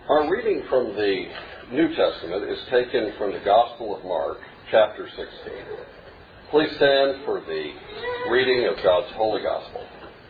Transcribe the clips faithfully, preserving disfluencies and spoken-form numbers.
Our reading from the New Testament is taken from the Gospel of Mark, chapter sixteen. Please stand for the reading of God's Holy Gospel.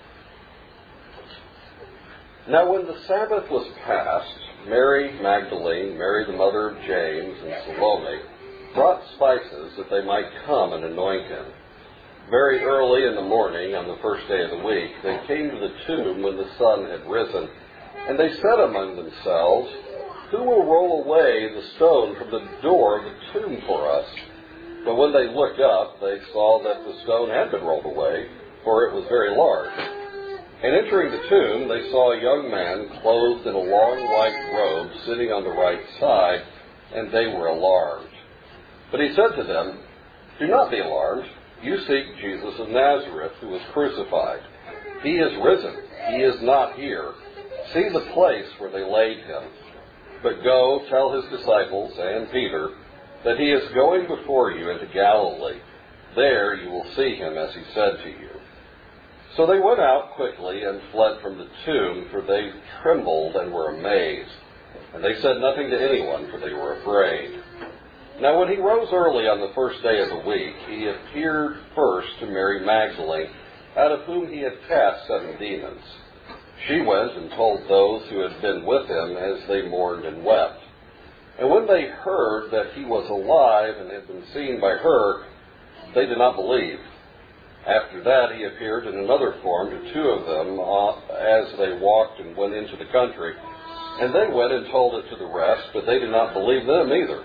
Now when the Sabbath was past, Mary Magdalene, Mary the mother of James, and Salome brought spices that they might come and anoint him. Very early in the morning, on the first day of the week, they came to the tomb when the sun had risen, and they said among themselves, "Who will roll away the stone from the door of the tomb for us?" But when they looked up, they saw that the stone had been rolled away, for it was very large. And entering the tomb, they saw a young man clothed in a long white robe sitting on the right side, and they were alarmed. But he said to them, "Do not be alarmed. You seek Jesus of Nazareth, who was crucified. He is risen. He is not here. See the place where they laid him. But go tell his disciples and Peter that he is going before you into Galilee. There you will see him as he said to you." So they went out quickly and fled from the tomb, for they trembled and were amazed. And they said nothing to anyone, for they were afraid. Now when he rose early on the first day of the week, he appeared first to Mary Magdalene, out of whom he had cast seven demons. She went and told those who had been with him as they mourned and wept. And when they heard that he was alive and had been seen by her, they did not believe. After that he appeared in another form to two of them uh, as they walked and went into the country. And they went and told it to the rest, but they did not believe them either.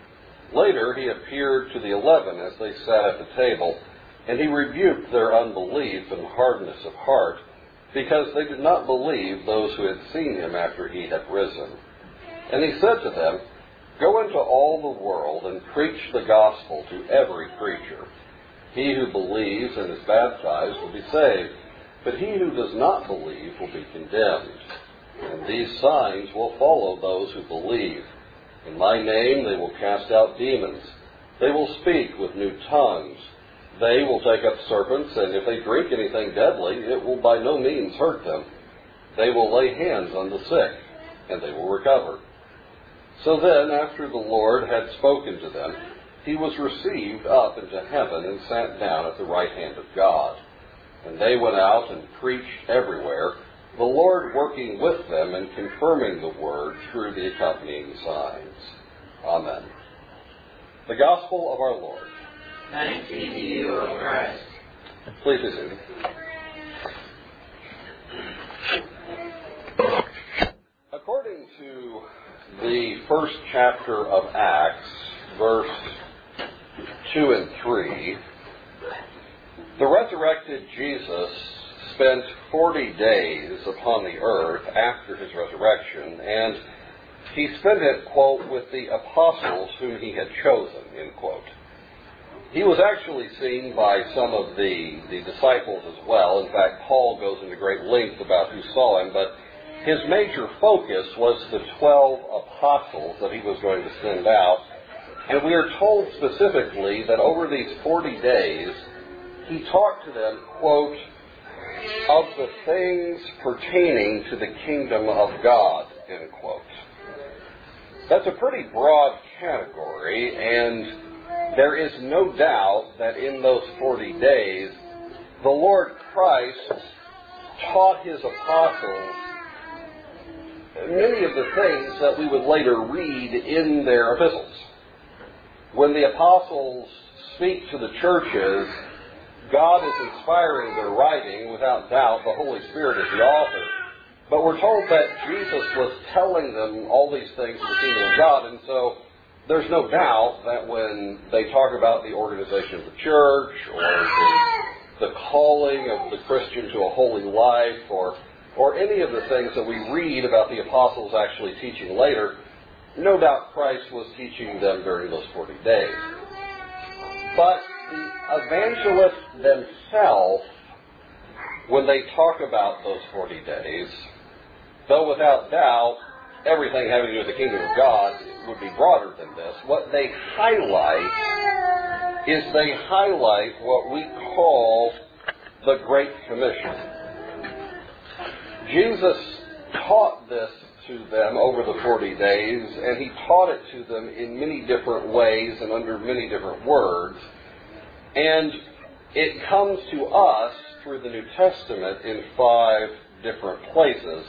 Later he appeared to the eleven as they sat at the table, and he rebuked their unbelief and hardness of heart, because they did not believe those who had seen him after he had risen. And he said to them, "Go into all the world and preach the gospel to every creature. He who believes and is baptized will be saved, but he who does not believe will be condemned. And these signs will follow those who believe. In my name they will cast out demons. They will speak with new tongues. They will take up serpents, and if they drink anything deadly, it will by no means hurt them. They will lay hands on the sick, and they will recover." So then, after the Lord had spoken to them, he was received up into heaven and sat down at the right hand of God. And they went out and preached everywhere, the Lord working with them and confirming the word through the accompanying signs. Amen. The Gospel of our Lord. Thanks be to you, O Christ. Please be seated. According to the first chapter of Acts, verse two and three, the resurrected Jesus spent forty days upon the earth after his resurrection, and he spent it, quote, with the apostles whom he had chosen, end quote. He was actually seen by some of the, the disciples as well. In fact, Paul goes into great length about who saw him, but his major focus was the twelve apostles that he was going to send out. And we are told specifically that over these forty days, he talked to them, quote, of the things pertaining to the kingdom of God, end quote. That's a pretty broad category, and there is no doubt that in those forty days, the Lord Christ taught his apostles many of the things that we would later read in their epistles. When the apostles speak to the churches, God is inspiring their writing. Without doubt, the Holy Spirit is the author. But we're told that Jesus was telling them all these things of the kingdom of God, and so there's no doubt that when they talk about the organization of the church or the, the calling of the Christian to a holy life or, or any of the things that we read about the apostles actually teaching later, no doubt Christ was teaching them during those forty days. But the evangelists themselves, when they talk about those forty days, though without doubt everything having to do with the kingdom of God would be broader than this, what they highlight is they highlight what we call the Great Commission. Jesus taught this to them over the forty days, and he taught it to them in many different ways and under many different words. And it comes to us through the New Testament in five different places.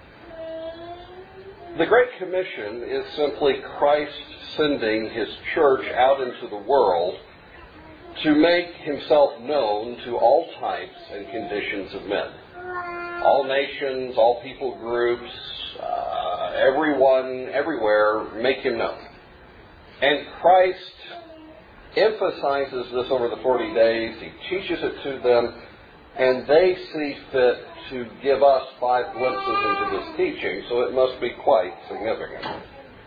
The Great Commission is simply Christ sending his church out into the world to make himself known to all types and conditions of men. All nations, all people groups, uh, everyone, everywhere, make him known. And Christ emphasizes this over the forty days. He teaches it to them, and they see fit to give us five glimpses into this teaching, so it must be quite significant.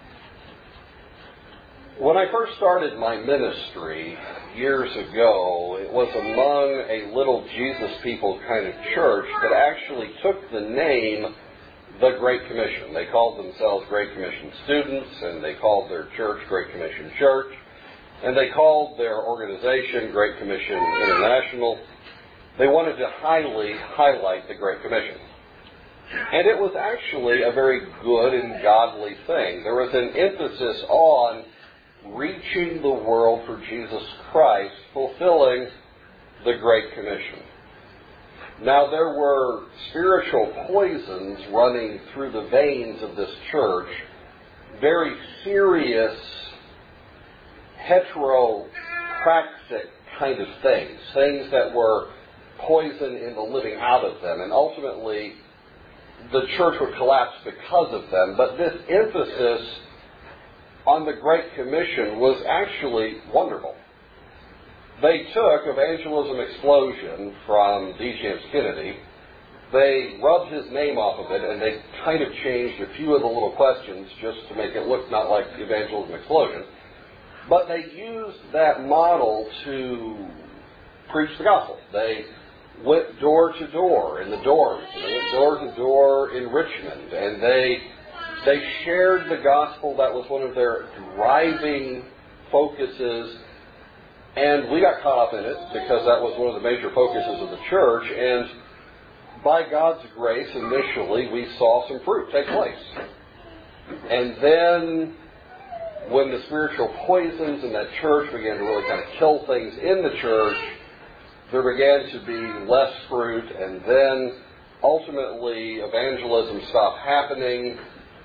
When I first started my ministry years ago, it was among a little Jesus people kind of church that actually took the name the Great Commission. They called themselves Great Commission students, and they called their church Great Commission Church, and they called their organization Great Commission International. They wanted to highly highlight the Great Commission. And it was actually a very good and godly thing. There was an emphasis on reaching the world for Jesus Christ, fulfilling the Great Commission. Now, there were spiritual poisons running through the veins of this church, very serious, heteropraxic kind of things, things that were poison in the living out of them, and ultimately the church would collapse because of them. But this emphasis on the Great Commission was actually wonderful. They took Evangelism Explosion from D. James Kennedy, they rubbed his name off of it, and they kind of changed a few of the little questions just to make it look not like Evangelism Explosion. But they used that model to preach the gospel. They went door to door in the dorms, and they went door to door in Richmond, and they they shared the gospel. That was one of their driving focuses, and we got caught up in it because that was one of the major focuses of the church, and by God's grace, initially, we saw some fruit take place. And then when the spiritual poisons in that church began to really kind of kill things in the church, there began to be less fruit, and then ultimately evangelism stopped happening,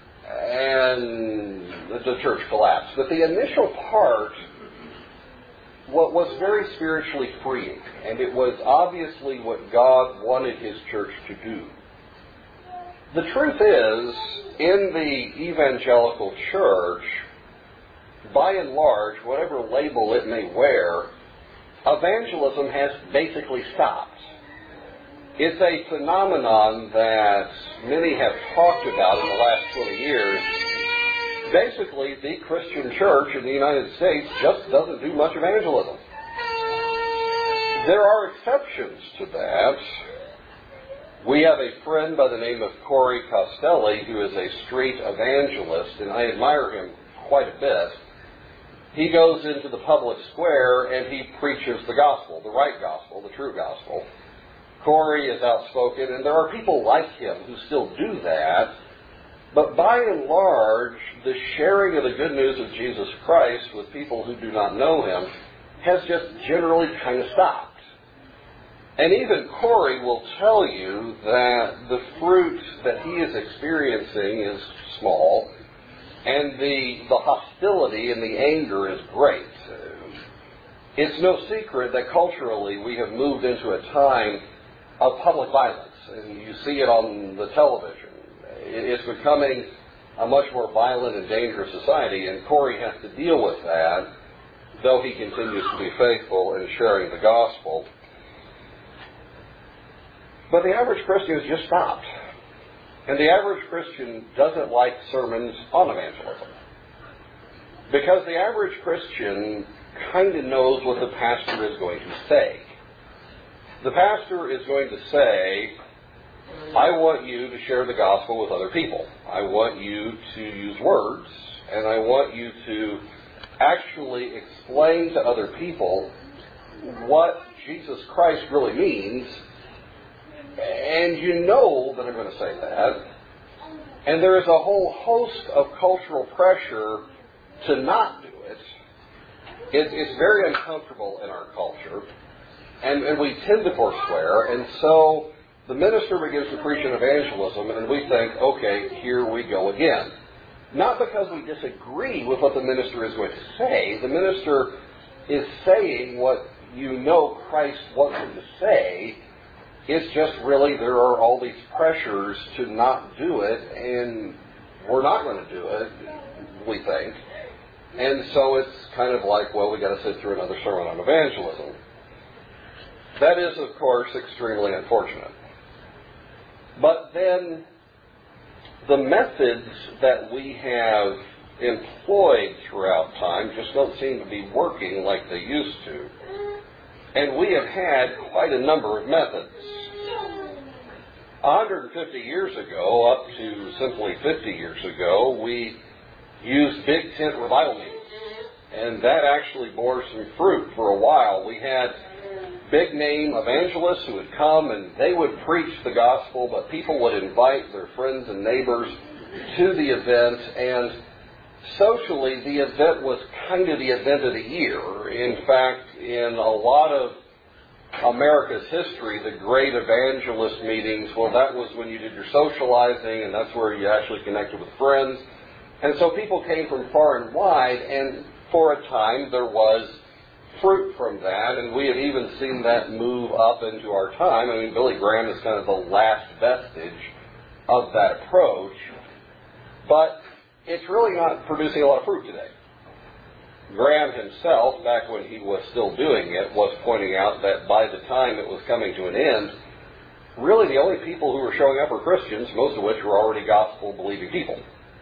and the church collapsed. But the initial part what was very spiritually freeing, and it was obviously what God wanted his church to do. The truth is, in the evangelical church, by and large, whatever label it may wear, evangelism has basically stopped. It's a phenomenon that many have talked about in the last twenty years. Basically, the Christian church in the United States just doesn't do much evangelism. There are exceptions to that. We have a friend by the name of Corey Costelli who is a street evangelist, and I admire him quite a bit. He goes into the public square and he preaches the gospel, the right gospel, the true gospel. Corey is outspoken, and there are people like him who still do that. But by and large, the sharing of the good news of Jesus Christ with people who do not know him has just generally kind of stopped. And even Corey will tell you that the fruit that he is experiencing is small, and the, the hostility and the anger is great. It's no secret that culturally we have moved into a time of public violence, and you see it on the television. It's becoming a much more violent and dangerous society, and Corey has to deal with that, though he continues to be faithful in sharing the gospel. But the average Christian has just stopped. And the average Christian doesn't like sermons on evangelism. Because the average Christian kind of knows what the pastor is going to say. The pastor is going to say, I want you to share the gospel with other people. I want you to use words, and I want you to actually explain to other people what Jesus Christ really means. And you know that I'm going to say that. And there is a whole host of cultural pressure to not do it. it it's very uncomfortable in our culture, and, and we tend to forswear, and so the minister begins to preach an evangelism, and we think, okay, here we go again. Not because we disagree with what the minister is going to say. The minister is saying what you know Christ wants him to say. It's just really there are all these pressures to not do it, and we're not going to do it, we think. And so it's kind of like, well, we got to sit through another sermon on evangelism. That is, of course, extremely unfortunate. But then the methods that we have employed throughout time just don't seem to be working like they used to. And we have had quite a number of methods. one hundred fifty years ago, up to simply fifty years ago, we used big tent revival meetings. And that actually bore some fruit for a while. We had big name evangelists who would come and they would preach the gospel, but people would invite their friends and neighbors to the event, and socially the event was kind of the event of the year. In fact, in a lot of America's history, the great evangelist meetings, well, that was when you did your socializing, and that's where you actually connected with friends. And so people came from far and wide, and for a time there was fruit from that, and we have even seen that move up into our time. I mean, Billy Graham is kind of the last vestige of that approach, but it's really not producing a lot of fruit today. Graham himself, back when he was still doing it, was pointing out that by the time it was coming to an end, really the only people who were showing up were Christians, most of which were already gospel-believing people.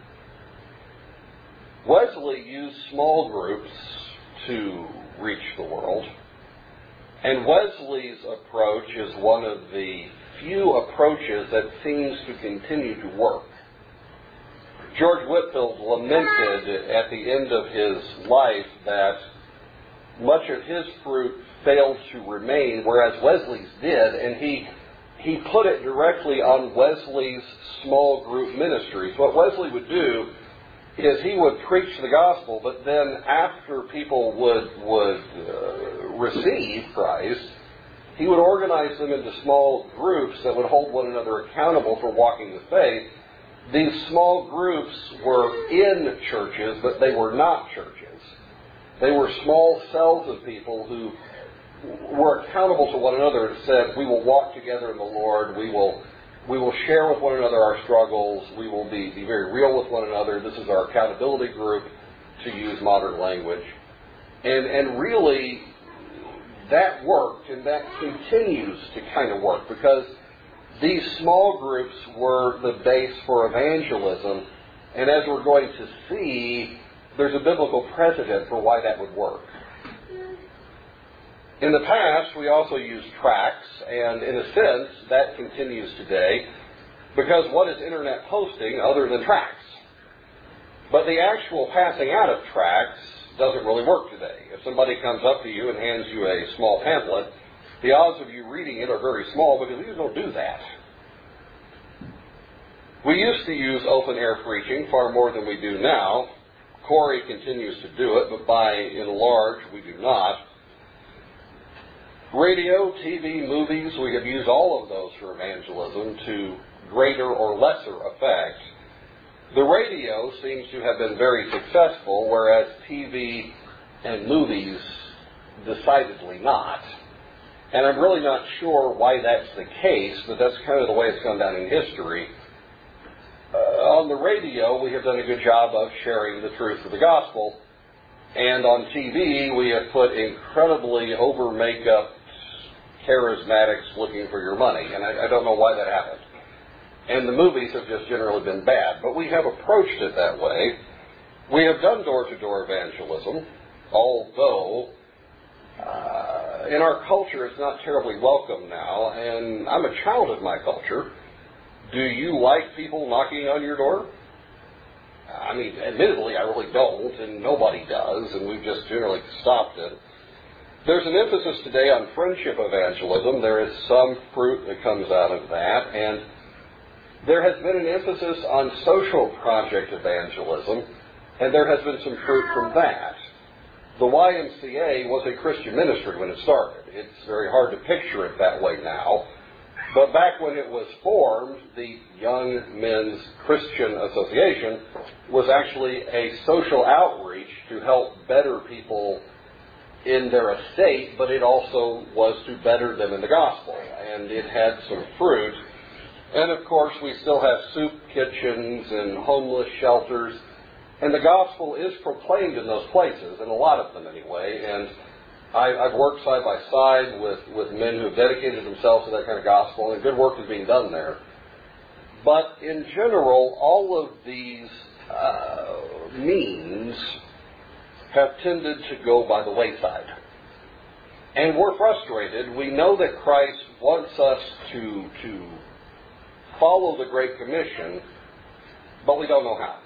Wesley used small groups to reach the world, and Wesley's approach is one of the few approaches that seems to continue to work. George Whitefield lamented at the end of his life that much of his fruit failed to remain, whereas Wesley's did, and he he put it directly on Wesley's small group ministries. What Wesley would do is he would preach the gospel, but then after people would would uh, receive Christ, he would organize them into small groups that would hold one another accountable for walking the faith. These small groups were in churches, but they were not churches. They were small cells of people who were accountable to one another and said, we will walk together in the Lord, we will we will share with one another our struggles, we will be, be very real with one another, this is our accountability group, to use modern language. And, and really, that worked, and that continues to kind of work, because these small groups were the base for evangelism, and as we're going to see, there's a biblical precedent for why that would work. In the past, we also used tracts, and in a sense, that continues today, because what is internet posting other than tracts? But the actual passing out of tracts doesn't really work today. If somebody comes up to you and hands you a small pamphlet, the odds of you reading it are very small, because you don't do that. We used to use open-air preaching far more than we do now. Corey continues to do it, but by and large, we do not. Radio, T V, movies, we have used all of those for evangelism to greater or lesser effect. The radio seems to have been very successful, whereas T V and movies decidedly not. And I'm really not sure why that's the case, but that's kind of the way it's gone down in history. Uh, on the radio, we have done a good job of sharing the truth of the gospel. And on T V, we have put incredibly over-makeup charismatics looking for your money. And I, I don't know why that happened. And the movies have just generally been bad. But we have approached it that way. We have done door-to-door evangelism, although uh, in our culture it's not terribly welcome now. And I'm a child of my culture. Do you like people knocking on your door? I mean, admittedly, I really don't, and nobody does, and we've just generally stopped it. There's an emphasis today on friendship evangelism. There is some fruit that comes out of that, and There has been an emphasis on social project evangelism, and there has been some fruit from that. The Y M C A was a Christian ministry when it started. It's very hard to picture it that way now. But back when it was formed, the Young Men's Christian Association was actually a social outreach to help better people in their estate, but it also was to better them in the gospel. And it had some fruit. And of course, we still have soup kitchens and homeless shelters. And the gospel is proclaimed in those places, in a lot of them anyway. And I, I've worked side by side with, with men who have dedicated themselves to that kind of gospel, and good work is being done there. But in general, all of these uh, means have tended to go by the wayside. And we're frustrated. We know that Christ wants us to, to follow the Great Commission, but we don't know how.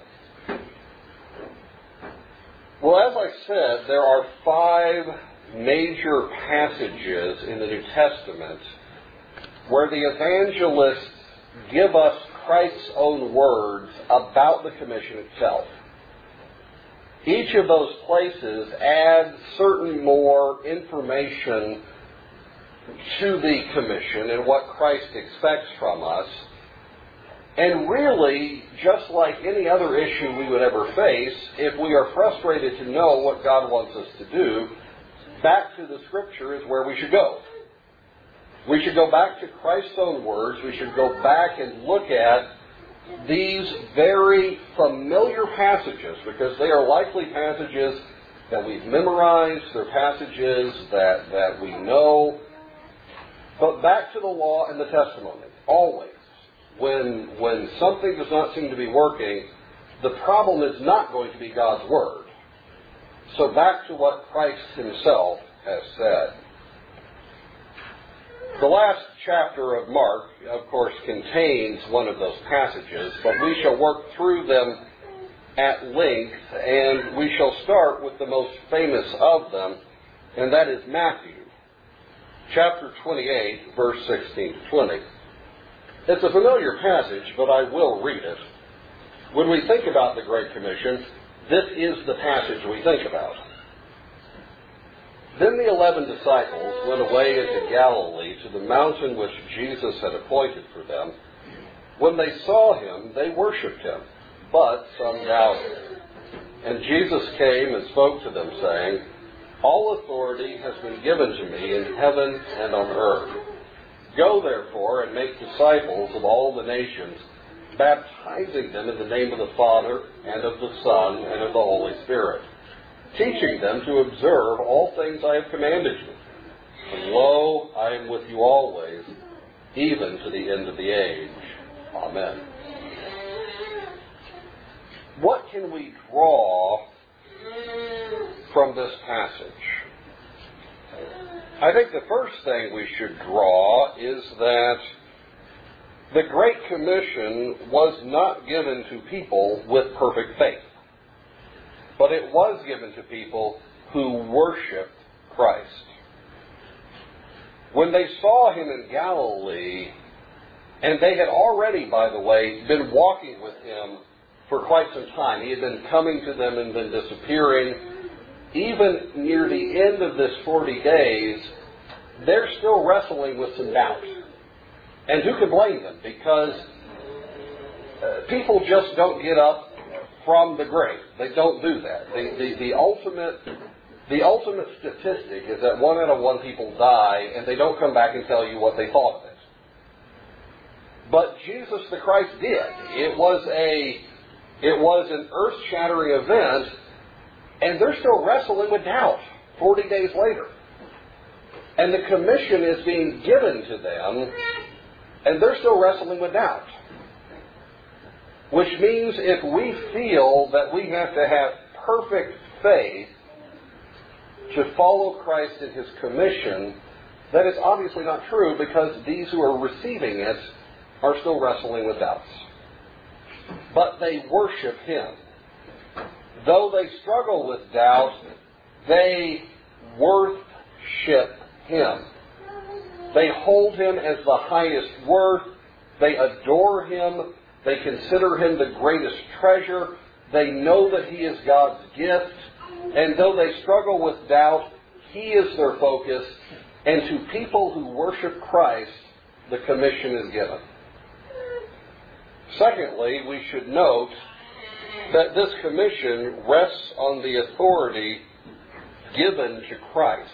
Well, as I said, there are five major passages in the New Testament where the evangelists give us Christ's own words about the commission itself. Each of those places adds certain more information to the commission and what Christ expects from us. And really, just like any other issue we would ever face, if we are frustrated to know what God wants us to do, back to the Scripture is where we should go. We should go back to Christ's own words. We should go back and look at these very familiar passages, because they are likely passages that we've memorized. They're passages that, that we know. But back to the law and the testimony, always. When, when something does not seem to be working, the problem is not going to be God's Word. So back to what Christ Himself has said. The last chapter of Mark, of course, contains one of those passages, but we shall work through them at length, and we shall start with the most famous of them, and that is Matthew, chapter twenty-eight, verse sixteen to twenty. It's a familiar passage, but I will read it. When we think about the Great Commission, this is the passage we think about. Then the eleven disciples went away into Galilee to the mountain which Jesus had appointed for them. When they saw Him, they worshipped Him, but some doubted. And Jesus came and spoke to them, saying, "All authority has been given to me in heaven and on earth. Go, therefore, and make disciples of all the nations, baptizing them in the name of the Father, and of the Son, and of the Holy Spirit, teaching them to observe all things I have commanded you. And lo, I am with you always, even to the end of the age. Amen." What can we draw from this passage? I think the first thing we should draw is that the Great Commission was not given to people with perfect faith, but it was given to people who worshiped Christ. When they saw Him in Galilee, and they had already, by the way, been walking with Him for quite some time. He had been coming to them and then disappearing. Even near the end of this forty days, they're still wrestling with some doubt. And who can blame them? Because uh, people just don't get up from the grave. They don't do that. The, the, the ultimate the ultimate statistic is that one out of one people die, and they don't come back and tell you what they thought of it. But Jesus the Christ did. It was a it was an earth-shattering event. And they're still wrestling with doubt forty days later. And the commission is being given to them, and they're still wrestling with doubt. Which means if we feel that we have to have perfect faith to follow Christ in His commission, that is obviously not true, because these who are receiving it are still wrestling with doubts. But they worship Him. Though they struggle with doubt, they worship Him. They hold Him as the highest worth, They adore Him. They consider Him the greatest treasure. They know that He is God's gift. And though they struggle with doubt, He is their focus. And to people who worship Christ, the commission is given. Secondly, we should note that this commission rests on the authority given to Christ.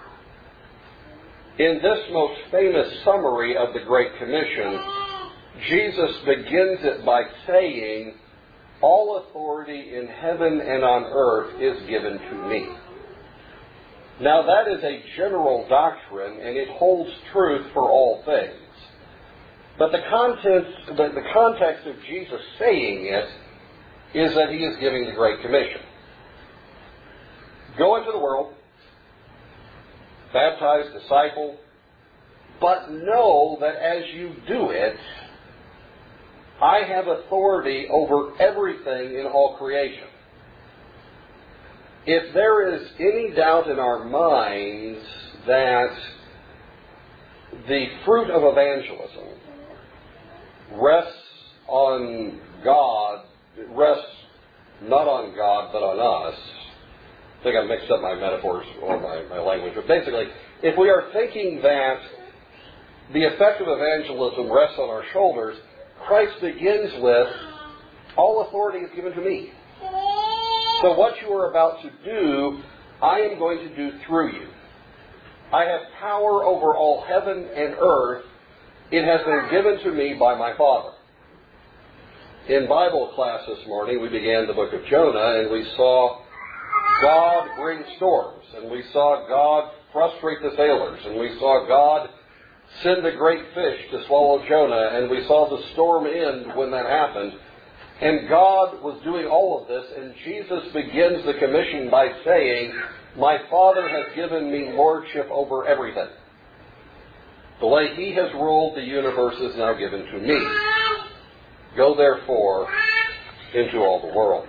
In this most famous summary of the Great Commission, Jesus begins it by saying, "All authority in heaven and on earth is given to me." Now that is a general doctrine, and it holds truth for all things. But the context, the, the context of Jesus saying it is that He is giving the Great Commission. Go into the world, baptize, disciple, but know that as you do it, I have authority over everything in all creation. If there is any doubt in our minds that the fruit of evangelism rests on God, rests not on God but on us, I think I mixed up my metaphors or my, my language, but basically, if we are thinking that the effect of evangelism rests on our shoulders, Christ begins with, all authority is given to me. So what you are about to do, I am going to do through you. I have power over all heaven and earth. It has been given to me by my Father. In Bible class this morning, we began the book of Jonah, and we saw God bring storms, and we saw God frustrate the sailors, and we saw God send a great fish to swallow Jonah, and we saw the storm end when that happened. And God was doing all of this, and Jesus begins the commission by saying, "My Father has given me lordship over everything. The way He has ruled the universe is now given to me. Go therefore into all the world."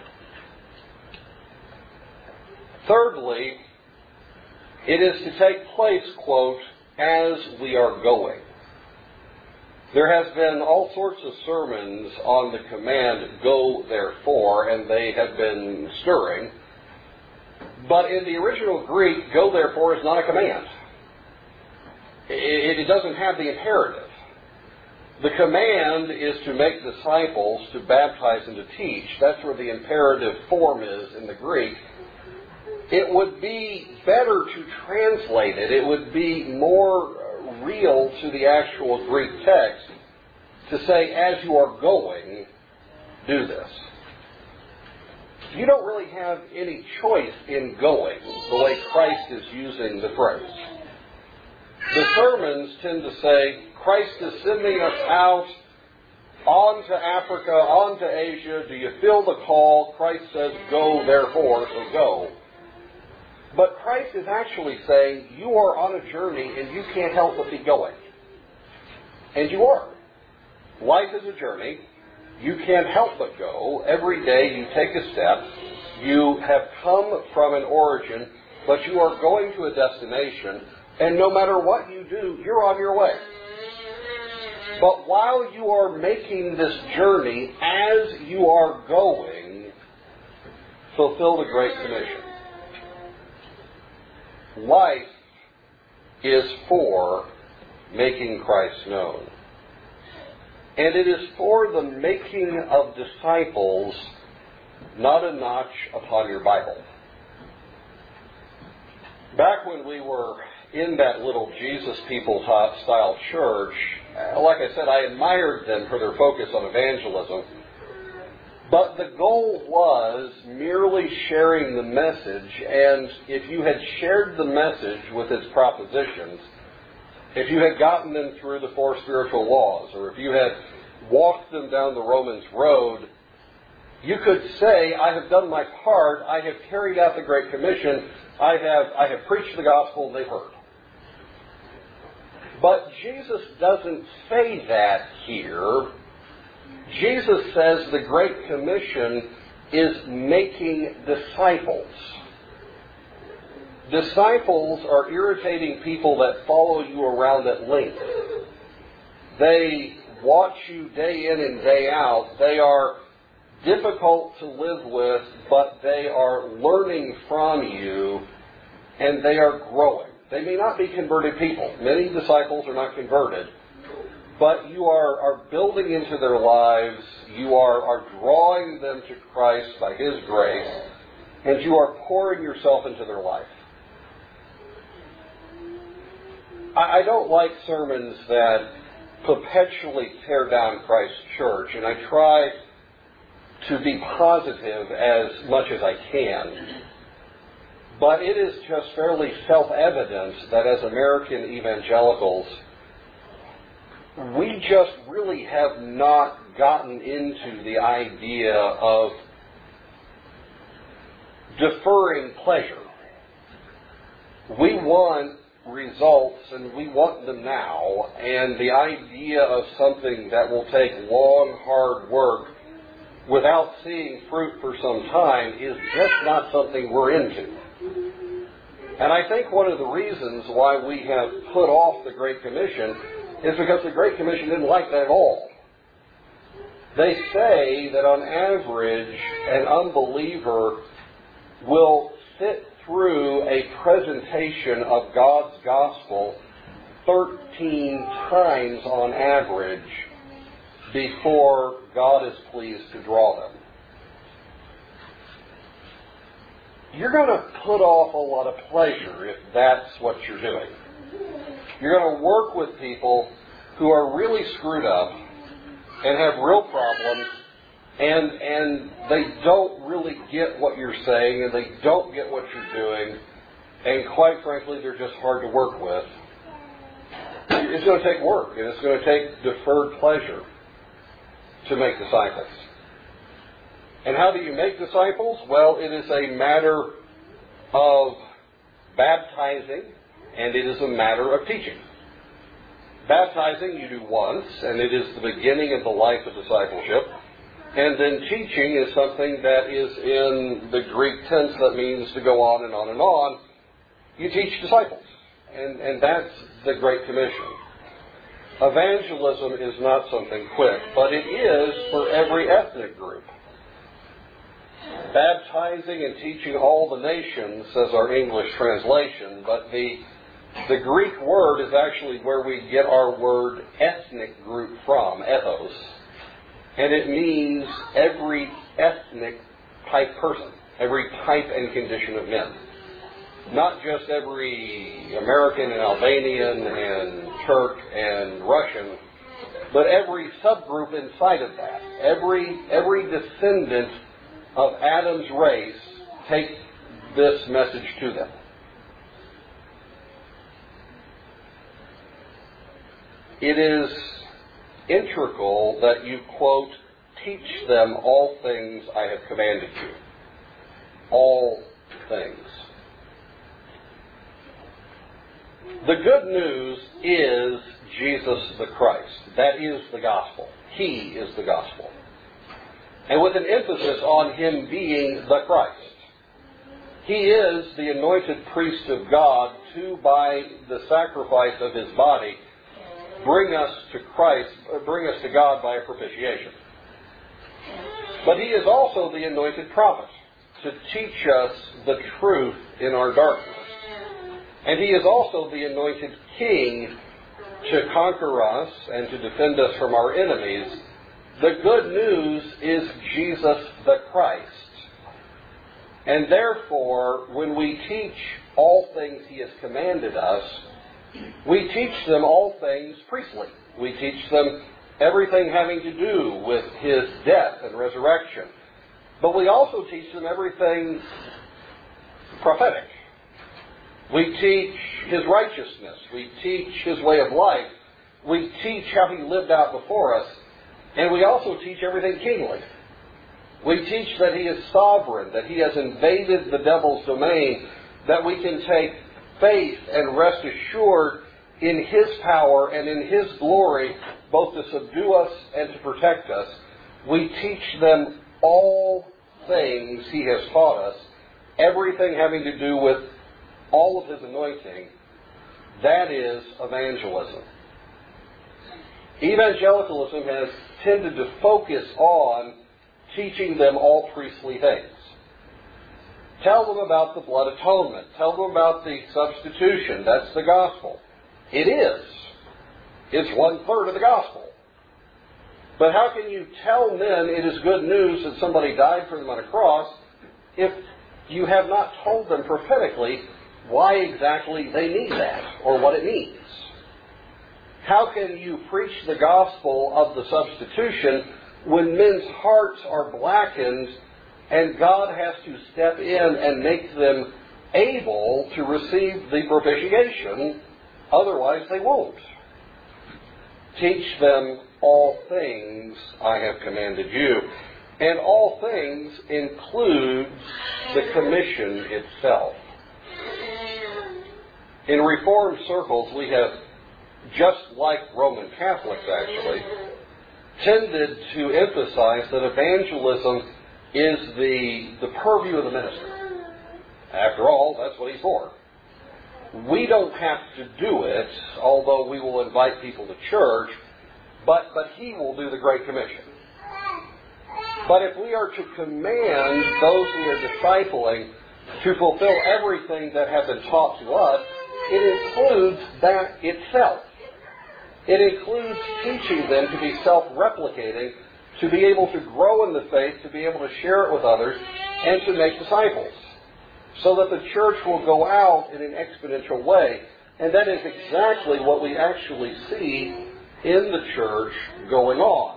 Thirdly, it is to take place, quote, "as we are going." There has been all sorts of sermons on the command, "Go therefore," and they have been stirring. But in the original Greek, "go therefore" is not a command. It, it doesn't have the imperative. The command is to make disciples, to baptize and to teach. That's where the imperative form is in the Greek. It would be better to translate it. It would be more real to the actual Greek text to say, "as you are going, do this." You don't really have any choice in going the way Christ is using the phrase. The sermons tend to say, Christ is sending us out on to Africa, on to Asia. Do you feel the call? Christ says, "Go therefore," so go. But Christ is actually saying, you are on a journey and you can't help but be going. And you are. Life is a journey. You can't help but go. Every day you take a step. You have come from an origin, but you are going to a destination. And no matter what you do, you're on your way. But while you are making this journey, as you are going, fulfill the Great Commission. Life is for making Christ known. And it is for the making of disciples, not a notch upon your Bible. Back when we were in that little Jesus People style church, like I said, I admired them for their focus on evangelism. But the goal was merely sharing the message, and if you had shared the message with its propositions, if you had gotten them through the four spiritual laws, or if you had walked them down the Romans road, you could say, I have done my part, I have carried out the Great Commission, I have, I have preached the gospel, and they've heard. But Jesus doesn't say that here. Jesus says the Great Commission is making disciples. Disciples are irritating people that follow you around at length. They watch you day in and day out. They are difficult to live with, but they are learning from you, and they are growing. They may not be converted people. Many disciples are not converted, but you are, are building into their lives. You are, are drawing them to Christ by His grace, and you are pouring yourself into their life. I, I don't like sermons that perpetually tear down Christ's church, and I try to be positive as much as I can. But it is just fairly self-evident that as American evangelicals, we just really have not gotten into the idea of deferring pleasure. We want results, and we want them now, and the idea of something that will take long, hard work without seeing fruit for some time is just not something we're into. And I think one of the reasons why we have put off the Great Commission is because the Great Commission didn't like that at all. They say that on average, an unbeliever will sit through a presentation of God's gospel thirteen times on average before God is pleased to draw them. You're going to put off a lot of pleasure if that's what you're doing. You're going to work with people who are really screwed up and have real problems, and and they don't really get what you're saying, and they don't get what you're doing, and quite frankly, they're just hard to work with. It's going to take work, and it's going to take deferred pleasure to make disciples. And how do you make disciples? Well, it is a matter of baptizing, and it is a matter of teaching. Baptizing you do once, and it is the beginning of the life of discipleship. And then teaching is something that is in the Greek tense that means to go on and on and on. You teach disciples, and, and that's the Great Commission. Evangelism is not something quick, but it is for every ethnic group. Baptizing and teaching all the nations, says our English translation, but the the Greek word is actually where we get our word ethnic group from, ethos. And it means every ethnic type person, every type and condition of men. Not just every American and Albanian and Turk and Russian, but every subgroup inside of that. Every every descendant of Adam's race take this message to them. It is integral that you, quote, teach them all things I have commanded you. All things. The good news is Jesus the Christ. That is the gospel. He is the gospel. And with an emphasis on Him being the Christ. He is the anointed priest of God to, by the sacrifice of His body, bring us to Christ, bring us to God by a propitiation. But He is also the anointed prophet to teach us the truth in our darkness. And He is also the anointed king to conquer us and to defend us from our enemies. The good news is Jesus the Christ. And therefore, when we teach all things He has commanded us, we teach them all things priestly. We teach them everything having to do with His death and resurrection. But we also teach them everything prophetic. We teach His righteousness. We teach His way of life. We teach how He lived out before us. And we also teach everything kingly. We teach that He is sovereign, that He has invaded the devil's domain, that we can take faith and rest assured in His power and in His glory, both to subdue us and to protect us. We teach them all things He has taught us, everything having to do with all of His anointing. That is evangelism. Evangelicalism has tended to focus on teaching them all priestly things. Tell them about the blood atonement. Tell them about the substitution. That's the gospel. It is. It's one-third of the gospel. But how can you tell men it is good news that somebody died for them on a cross if you have not told them prophetically why exactly they need that or what it means? How can you preach the gospel of the substitution when men's hearts are blackened and God has to step in and make them able to receive the propitiation? Otherwise they won't. Teach them all things I have commanded you. And all things includes the commission itself. In Reformed circles, we have, just like Roman Catholics actually, tended to emphasize that evangelism is the, the purview of the minister. After all, that's what he's for. We don't have to do it, although we will invite people to church, but, but he will do the Great Commission. But if we are to command those we are discipling to fulfill everything that has been taught to us, it includes that itself. It includes teaching them to be self-replicating, to be able to grow in the faith, to be able to share it with others, and to make disciples, so that the church will go out in an exponential way. And that is exactly what we actually see in the church going on.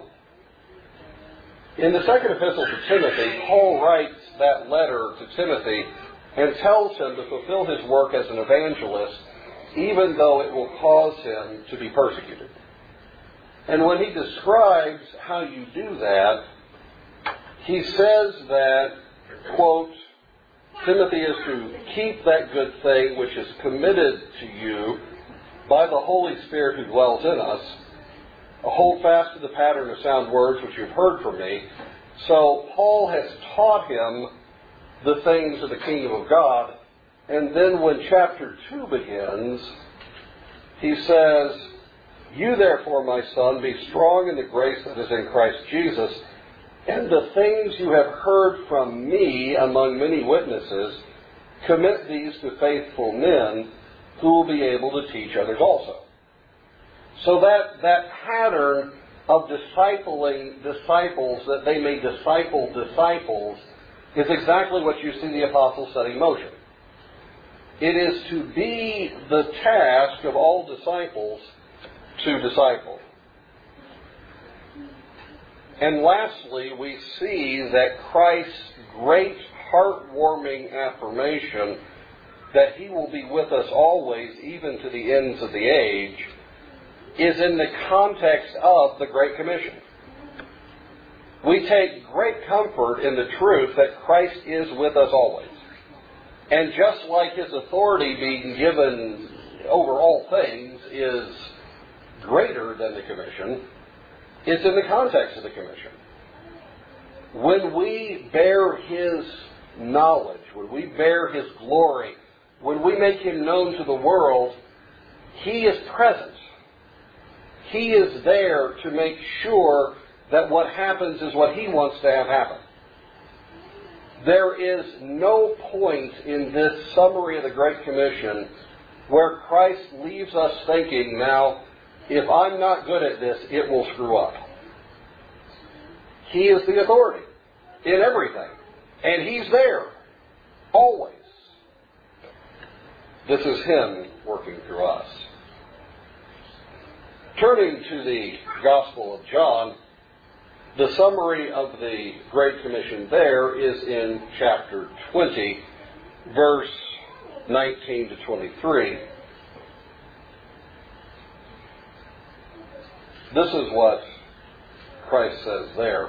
In the second epistle to Timothy, Paul writes that letter to Timothy and tells him to fulfill his work as an evangelist, even though it will cause him to be persecuted. And when he describes how you do that, he says that, quote, Timothy is to keep that good thing which is committed to you by the Holy Spirit who dwells in us. Hold fast to the pattern of sound words which you've heard from me. So Paul has taught him the things of the kingdom of God. And then when chapter two begins, he says, you therefore, my son, be strong in the grace that is in Christ Jesus, and the things you have heard from me among many witnesses, commit these to faithful men who will be able to teach others also. So that, that pattern of discipling disciples, that they may disciple disciples, is exactly what you see the apostles set in motion. It is to be the task of all disciples to disciple. And lastly, we see that Christ's great heartwarming affirmation that he will be with us always, even to the ends of the age, is in the context of the Great Commission. We take great comfort in the truth that Christ is with us always. And just like his authority being given over all things is greater than the commission, it's in the context of the commission. When we bear his knowledge, when we bear his glory, when we make him known to the world, he is present. He is there to make sure that what happens is what he wants to have happen. There is no point in this summary of the Great Commission where Christ leaves us thinking, now, if I'm not good at this, it will screw up. He is the authority in everything. And he's there. Always. This is him working through us. Turning to the Gospel of John, the summary of the Great Commission there is in chapter twenty, verse nineteen to twenty-three. This is what Christ says there.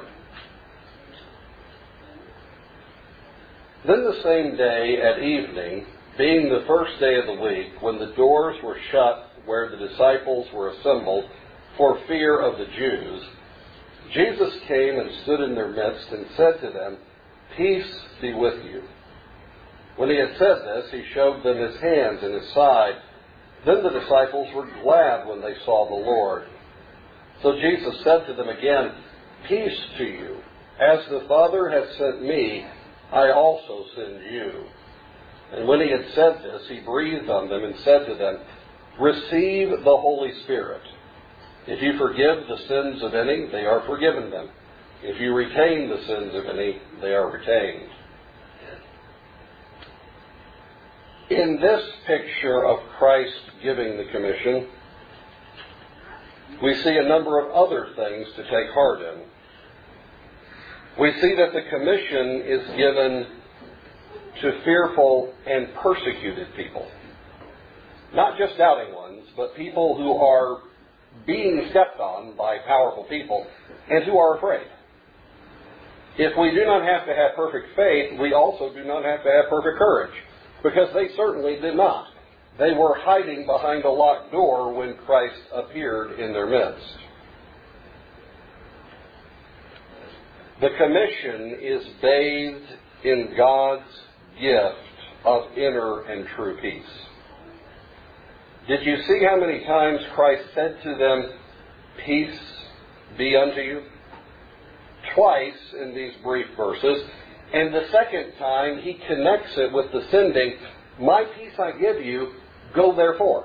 Then the same day at evening, being the first day of the week, when the doors were shut where the disciples were assembled for fear of the Jews, Jesus came and stood in their midst and said to them, "Peace be with you." When he had said this, he showed them his hands and his side. Then the disciples were glad when they saw the Lord. So Jesus said to them again, "Peace to you. As the Father has sent me, I also send you." And when he had said this, he breathed on them and said to them, "Receive the Holy Spirit. If you forgive the sins of any, they are forgiven them. If you retain the sins of any, they are retained." In this picture of Christ giving the commission, we see a number of other things to take heart in. We see that the commission is given to fearful and persecuted people. Not just doubting ones, but people who are being stepped on by powerful people and who are afraid. If we do not have to have perfect faith, we also do not have to have perfect courage, because they certainly did not. They were hiding behind a locked door when Christ appeared in their midst. The commission is bathed in God's gift of inner and true peace. Did you see how many times Christ said to them, "Peace be unto you"? Twice in these brief verses. And the second time, he connects it with the sending, "My peace I give you, go therefore."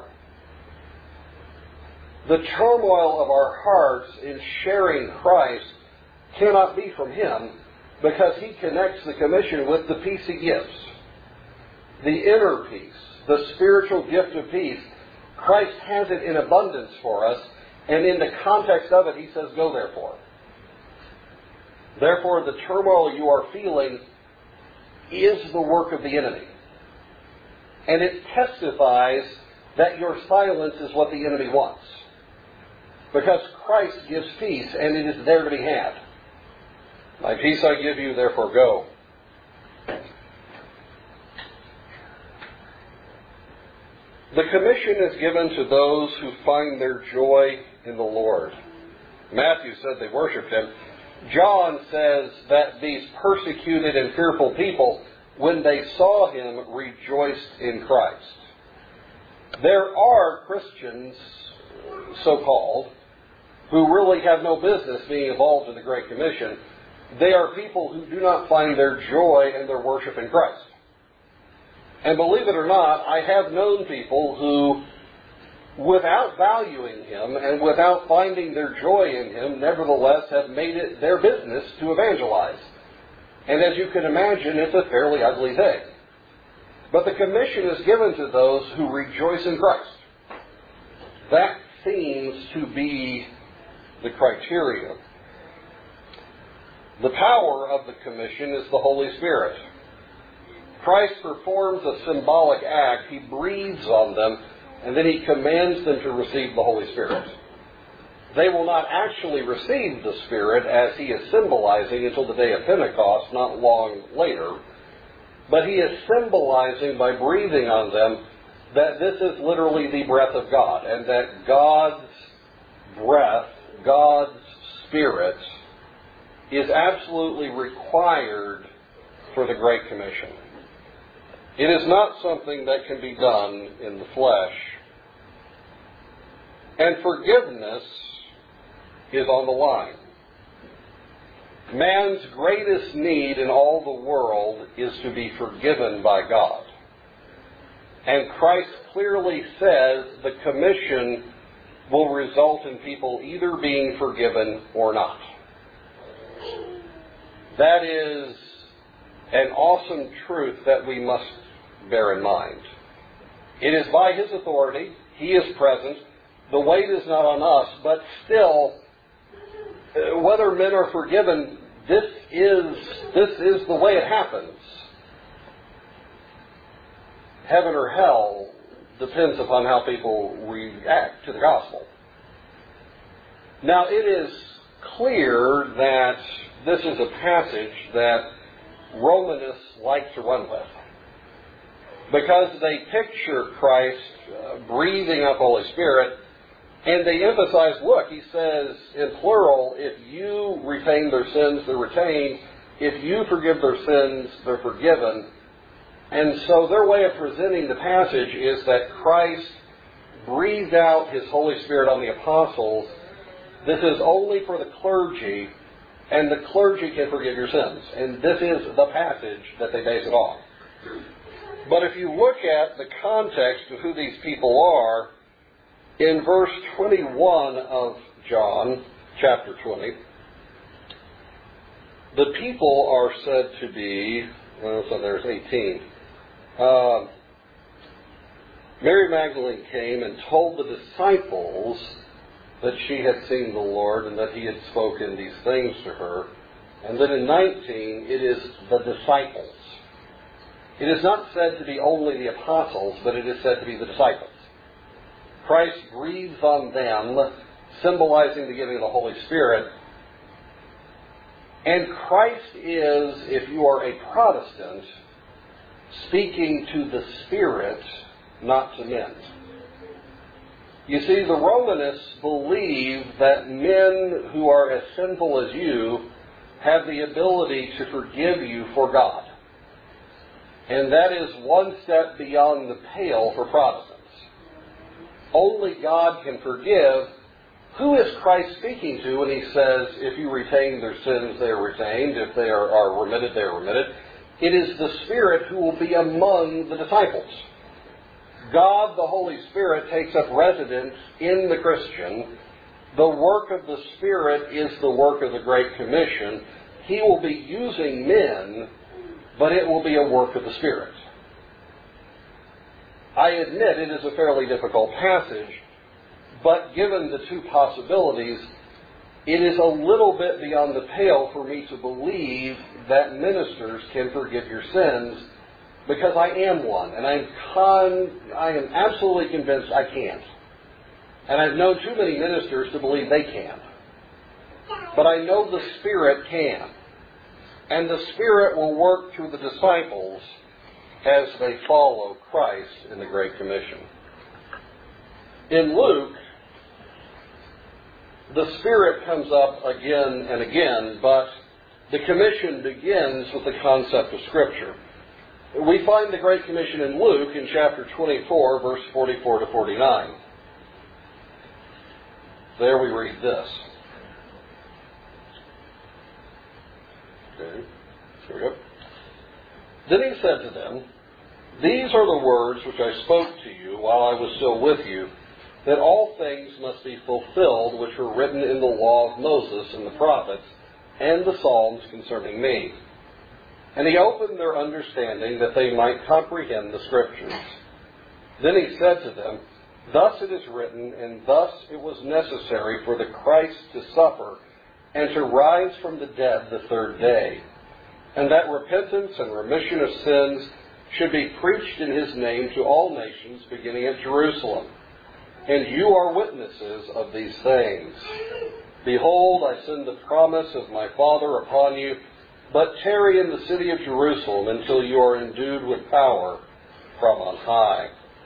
The turmoil of our hearts in sharing Christ cannot be from him, because he connects the commission with the peace he gives. The inner peace, the spiritual gift of peace, Christ has it in abundance for us, and in the context of it, he says, "Go therefore." Therefore, the turmoil you are feeling is the work of the enemy. And it testifies that your silence is what the enemy wants. Because Christ gives peace, and it is there to be had. "My peace I give you, therefore go." The commission is given to those who find their joy in the Lord. Matthew said they worshiped him. John says that these persecuted and fearful people, when they saw him, rejoiced in Christ. There are Christians, so-called, who really have no business being involved in the Great Commission. They are people who do not find their joy and their worship in Christ. And believe it or not, I have known people who, without valuing him and without finding their joy in him, nevertheless have made it their business to evangelize. And as you can imagine, it's a fairly ugly thing. But the commission is given to those who rejoice in Christ. That seems to be the criteria. The power of the commission is the Holy Spirit. Christ performs a symbolic act. He breathes on them, and then he commands them to receive the Holy Spirit. They will not actually receive the Spirit, as he is symbolizing, until the day of Pentecost, not long later. But he is symbolizing by breathing on them that this is literally the breath of God, and that God's breath, God's Spirit, is absolutely required for the Great Commission. It is not something that can be done in the flesh. And forgiveness is on the line. Man's greatest need in all the world is to be forgiven by God. And Christ clearly says the commission will result in people either being forgiven or not. That is an awesome truth that we must bear in mind. It is by his authority. He is present. The weight is not on us, but still, whether men are forgiven, this is, this is the way it happens. Heaven or hell depends upon how people react to the gospel. Now, it is clear that this is a passage that Romanists like to run with, because they picture Christ uh, breathing up Holy Spirit, and they emphasize, look, he says in plural, if you retain their sins, they're retained. If you forgive their sins, they're forgiven. And so their way of presenting the passage is that Christ breathed out his Holy Spirit on the apostles, This is only for the clergy, and the clergy can forgive your sins. And this is the passage that they base it on. But if you look at the context of who these people are, in verse twenty-one of John, chapter twenty, the people are said to be, well, so there's eighteen. Uh, Mary Magdalene came and told the disciples that she had seen the Lord and that he had spoken these things to her. And then in nineteen, it is the disciples. It is not said to be only the apostles, but it is said to be the disciples. Christ breathes on them, symbolizing the giving of the Holy Spirit. And Christ is, if you are a Protestant, speaking to the Spirit, not to men. You see, the Romanists believe that men who are as sinful as you have the ability to forgive you for God. And that is one step beyond the pale for Protestants. Only God can forgive. Who is Christ speaking to when he says, if you retain their sins, they are retained. If they are, are remitted, they are remitted. It is the Spirit who will be among the disciples. God, the Holy Spirit, takes up residence in the Christian. The work of the Spirit is the work of the Great Commission. He will be using men, but it will be a work of the Spirit. I admit it is a fairly difficult passage, but given the two possibilities, it is a little bit beyond the pale for me to believe that ministers can forgive your sins, because I am one, and I'm con- I am absolutely convinced I can't. And I've known too many ministers to believe they can. But I know the Spirit can. And the Spirit will work through the disciples as they follow Christ in the Great Commission. In Luke, the Spirit comes up again and again, but the commission begins with the concept of Scripture. We find the Great Commission in Luke in chapter twenty-four, verse forty-four to forty-nine. There we read this. Okay, here we go. Then he said to them, "These are the words which I spoke to you while I was still with you, that all things must be fulfilled which were written in the law of Moses and the prophets and the Psalms concerning me." And he opened their understanding that they might comprehend the Scriptures. Then he said to them, "Thus it is written, and thus it was necessary for the Christ to suffer and to rise from the dead the third day, and that repentance and remission of sins should be preached in his name to all nations, beginning at Jerusalem. And you are witnesses of these things. Behold, I send the promise of my Father upon you, but tarry in the city of Jerusalem until you are endued with power from on high."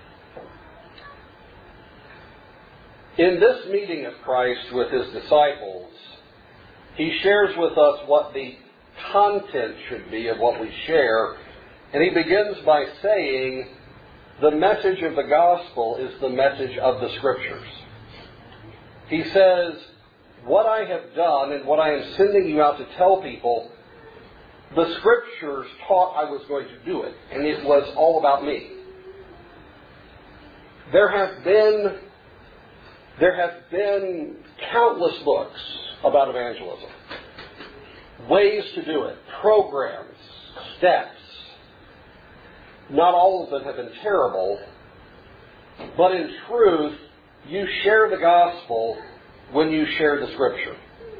In this meeting of Christ with his disciples, he shares with us what the content should be of what we share, and he begins by saying the message of the gospel is the message of the Scriptures. He says, what I have done and what I am sending you out to tell people, the Scriptures taught I was going to do it, and it was all about me. There have been, there have been countless books about evangelism. Ways to do it, programs, steps. Not all of them have been terrible, but in truth, you share the gospel when you share the Scripture.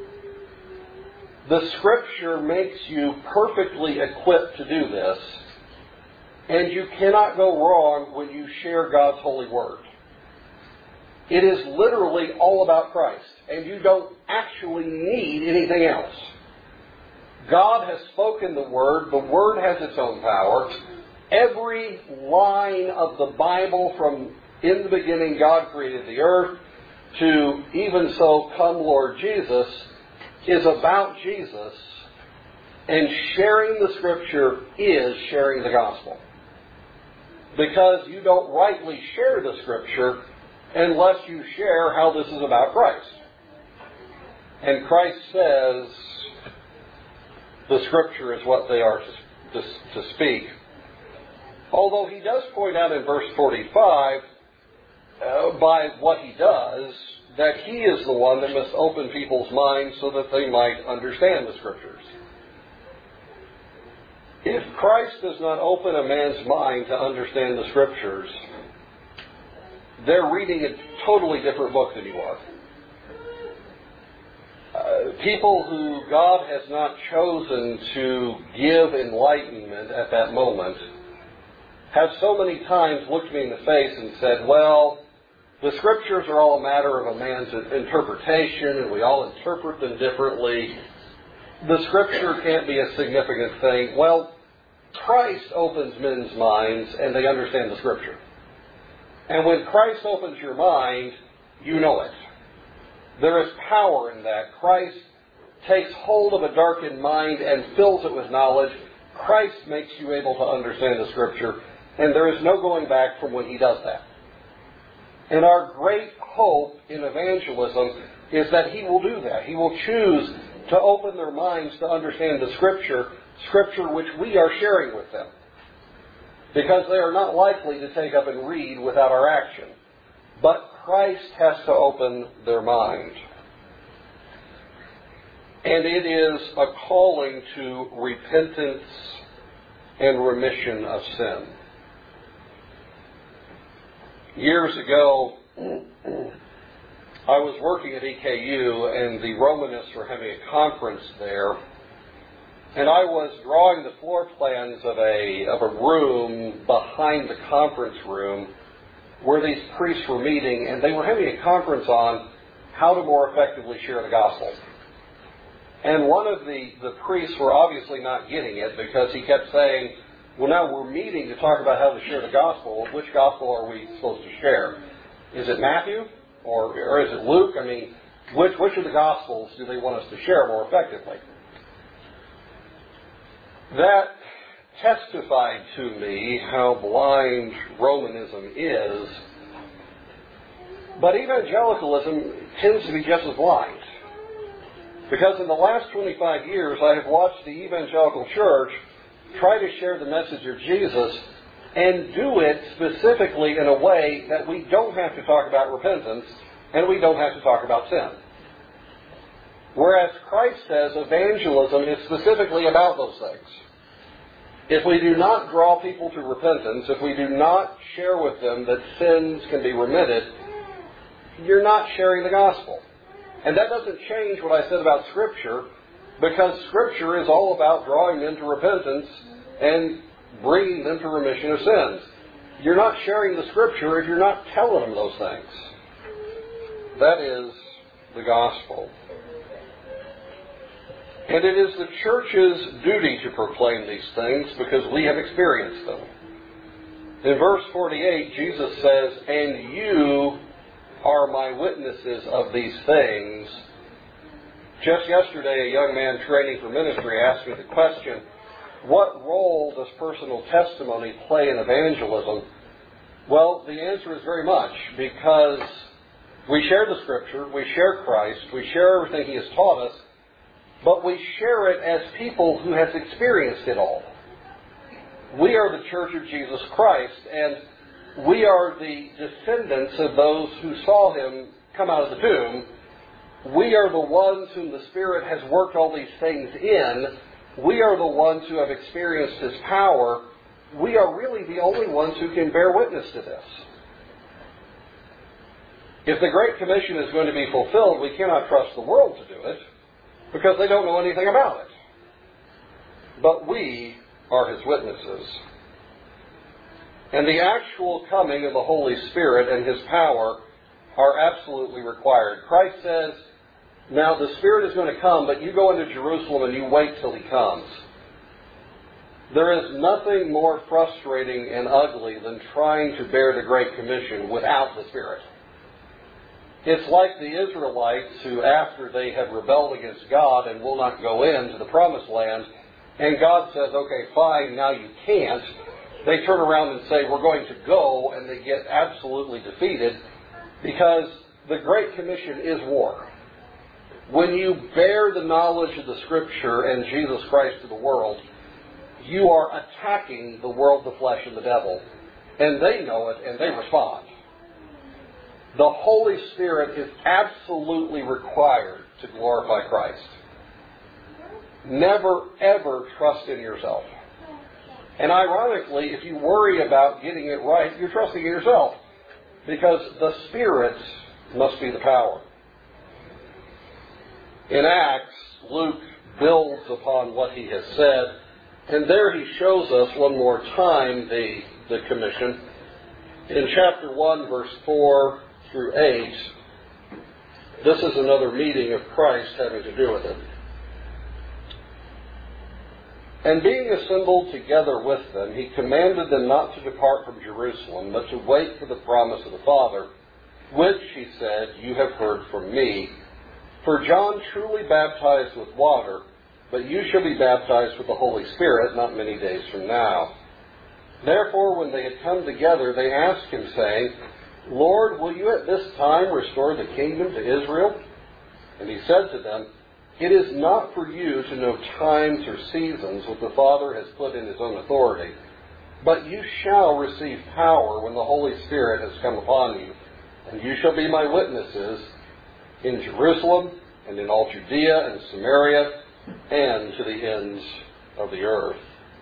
The Scripture makes you perfectly equipped to do this, and you cannot go wrong when you share God's holy word. It is literally all about Christ, and you don't actually need anything else. God has spoken the Word. The Word has its own power. Every line of the Bible, from in the beginning God created the earth, to even so come Lord Jesus, is about Jesus, and sharing the Scripture is sharing the gospel. Because you don't rightly share the Scripture unless you share how this is about Christ. And Christ says the Scripture is what they are to, to, to speak. Although he does point out in verse forty-five, uh, by what he does, that he is the one that must open people's minds so that they might understand the Scriptures. If Christ does not open a man's mind to understand the Scriptures, they're reading a totally different book than you are. Uh, people who God has not chosen to give enlightenment at that moment have so many times looked me in the face and said, well, the Scriptures are all a matter of a man's interpretation, and we all interpret them differently. The Scripture can't be a significant thing. Well, Christ opens men's minds, and they understand the Scripture. And when Christ opens your mind, you know it. There is power in that. Christ takes hold of a darkened mind and fills it with knowledge. Christ makes you able to understand the Scripture, and there is no going back from when he does that. And our great hope in evangelism is that he will do that. He will choose to open their minds to understand the Scripture, Scripture which we are sharing with them. Because they are not likely to take up and read without our action. But Christ has to open their mind. And it is a calling to repentance and remission of sin. Years ago, I was working at E K U, and the Romanists were having a conference there. And I was drawing the floor plans of a of a room behind the conference room where these priests were meeting, and they were having a conference on how to more effectively share the gospel. And one of the, the priests were obviously not getting it, because he kept saying, well, now we're meeting to talk about how to share the gospel. Which gospel are we supposed to share? Is it Matthew? Or, or is it Luke? I mean, which, which of the gospels do they want us to share more effectively? That testified to me how blind Romanism is. But evangelicalism tends to be just as blind. Because in the last twenty-five years, I have watched the evangelical church try to share the message of Jesus and do it specifically in a way that we don't have to talk about repentance and we don't have to talk about sin. Whereas Christ says evangelism is specifically about those things. If we do not draw people to repentance, if we do not share with them that sins can be remitted, you're not sharing the gospel. And that doesn't change what I said about Scripture, because Scripture is all about drawing them to repentance and bringing them to remission of sins. You're not sharing the Scripture if you're not telling them those things. That is the gospel. And it is the church's duty to proclaim these things because we have experienced them. In verse forty-eight, Jesus says, "And you are my witnesses of these things." Just yesterday, a young man training for ministry asked me the question, what role does personal testimony play in evangelism? Well, the answer is very much, because we share the Scripture, we share Christ, we share everything He has taught us, but we share it as people who have experienced it all. We are the Church of Jesus Christ, and we are the descendants of those who saw Him come out of the tomb. We are the ones whom the Spirit has worked all these things in. We are the ones who have experienced His power. We are really the only ones who can bear witness to this. If the Great Commission is going to be fulfilled, we cannot trust the world to do it, because they don't know anything about it. But we are His witnesses. And the actual coming of the Holy Spirit and His power are absolutely required. Christ says, now the Spirit is going to come, but you go into Jerusalem and you wait till He comes. There is nothing more frustrating and ugly than trying to bear the Great Commission without the Spirit. It's like the Israelites who, after they have rebelled against God and will not go into the Promised Land, and God says, okay, fine, now you can't, they turn around and say, we're going to go, and they get absolutely defeated, because the Great Commission is war. When you bear the knowledge of the Scripture and Jesus Christ to the world, you are attacking the world, the flesh, and the devil. And they know it, and they respond. The Holy Spirit is absolutely required to glorify Christ. Never, ever trust in yourself. And ironically, if you worry about getting it right, you're trusting in yourself. Because the Spirit must be the power. In Acts, Luke builds upon what he has said, and there he shows us one more time the, the commission. In chapter one, verse four through eight, this is another meeting of Christ having to do with it. And being assembled together with them, he commanded them not to depart from Jerusalem, but to wait for the promise of the Father, which, he said, you have heard from me. For John truly baptized with water, but you shall be baptized with the Holy Spirit not many days from now. Therefore, when they had come together, they asked him, saying, Lord, will you at this time restore the kingdom to Israel? And he said to them, It is not for you to know times or seasons what the Father has put in his own authority, but you shall receive power when the Holy Spirit has come upon you, and you shall be my witnesses in Jerusalem and in all Judea and Samaria and to the ends of the earth.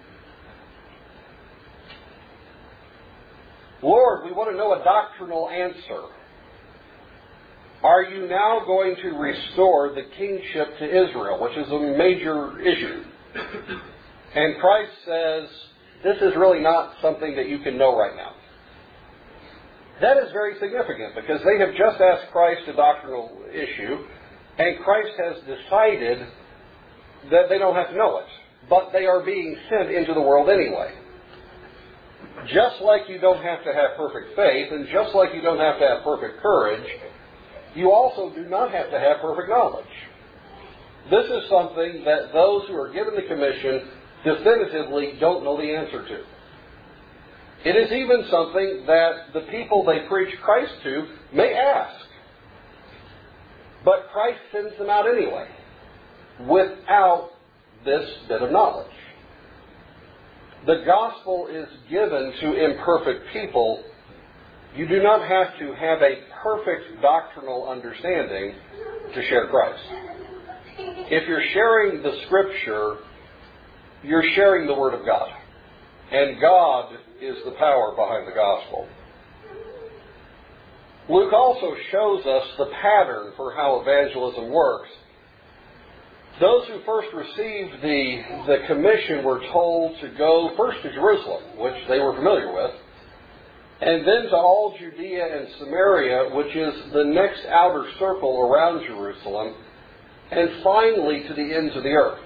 Lord, we want to know a doctrinal answer. Are you now going to restore the kingship to Israel, which is a major issue? And Christ says, this is really not something that you can know right now. That is very significant because they have just asked Christ a doctrinal issue, and Christ has decided that they don't have to know it, but they are being sent into the world anyway. Just like you don't have to have perfect faith, and just like you don't have to have perfect courage, you also do not have to have perfect knowledge. This is something that those who are given the commission definitively don't know the answer to. It is even something that the people they preach Christ to may ask. But Christ sends them out anyway, without this bit of knowledge. The gospel is given to imperfect people. You do not have to have a perfect doctrinal understanding to share Christ. If you're sharing the Scripture, you're sharing the Word of God. And God is the power behind the gospel. Luke also shows us the pattern for how evangelism works. Those who first received the, the commission were told to go first to Jerusalem, which they were familiar with, and then to all Judea and Samaria, which is the next outer circle around Jerusalem, and finally to the ends of the earth.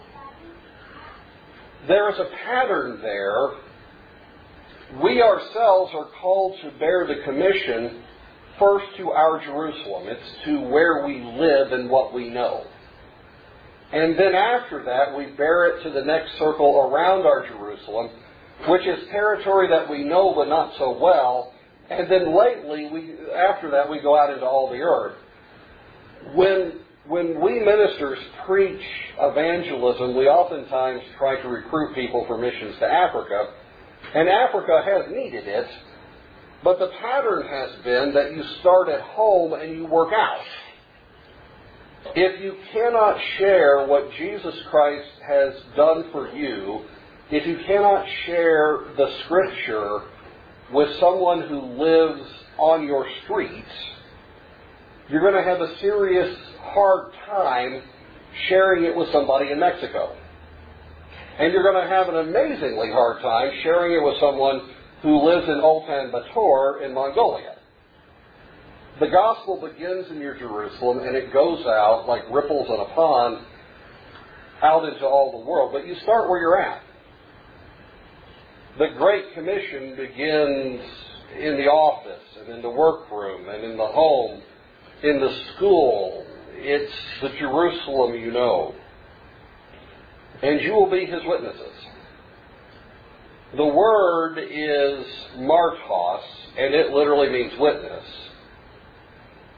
There is a pattern there. We ourselves are called to bear the commission first to our Jerusalem. It's to where we live and what we know. And then after that, we bear it to the next circle around our Jerusalem, which is territory that we know but not so well. And then lately, we, after that, we go out into all the earth. When When we ministers preach evangelism, we oftentimes try to recruit people for missions to Africa. And Africa has needed it, but the pattern has been that you start at home and you work out. If you cannot share what Jesus Christ has done for you, if you cannot share the Scripture with someone who lives on your streets, you're going to have a serious hard time sharing it with somebody in Mexico. And you're going to have an amazingly hard time sharing it with someone who lives in Ulaanbaatar in Mongolia. The gospel begins in your Jerusalem and it goes out like ripples in a pond out into all the world. But you start where you're at. The Great Commission begins in the office and in the workroom and in the home, in the school. It's the Jerusalem you know. And you will be his witnesses. The word is martos, and it literally means witness.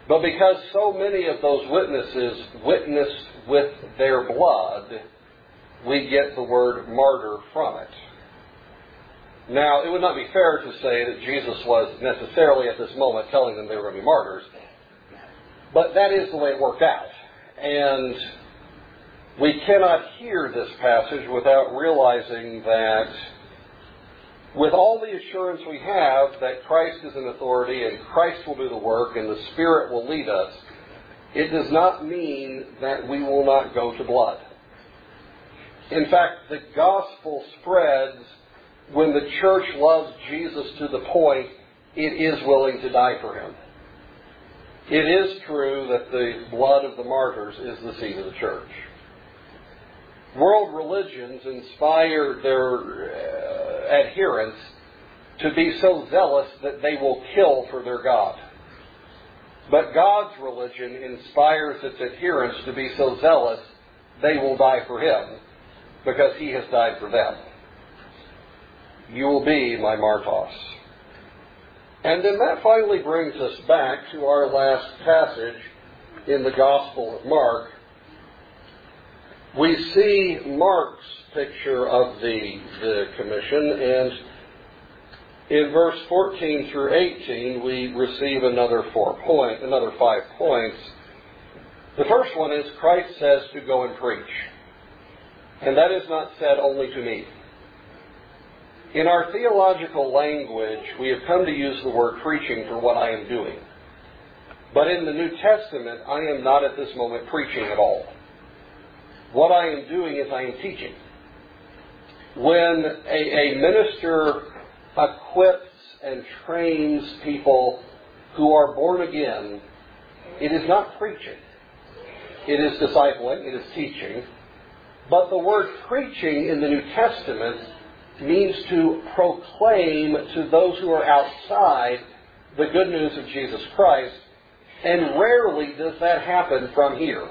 But because so many of those witnesses witnessed with their blood, we get the word martyr from it. Now, it would not be fair to say that Jesus was necessarily at this moment telling them they were going to be martyrs, but that is the way it worked out. And we cannot hear this passage without realizing that with all the assurance we have that Christ is in authority and Christ will do the work and the Spirit will lead us, it does not mean that we will not go to blood. In fact, the gospel spreads when the church loves Jesus to the point it is willing to die for him. It is true that the blood of the martyrs is the seed of the church. World religions inspire their uh, adherents to be so zealous that they will kill for their God. But God's religion inspires its adherents to be so zealous they will die for him because he has died for them. You will be my martyrs. And then that finally brings us back to our last passage in the Gospel of Mark. We see Mark's picture of the, the commission, and in verse fourteen through eighteen, we receive another four point, another five points. The first one is Christ says to go and preach. And that is not said only to me. In our theological language, we have come to use the word preaching for what I am doing. But in the New Testament, I am not at this moment preaching at all. What I am doing is I am teaching. When a, a minister equips and trains people who are born again, it is not preaching. It is discipling, it is teaching. But the word preaching in the New Testament means to proclaim to those who are outside the good news of Jesus Christ, and rarely does that happen from here.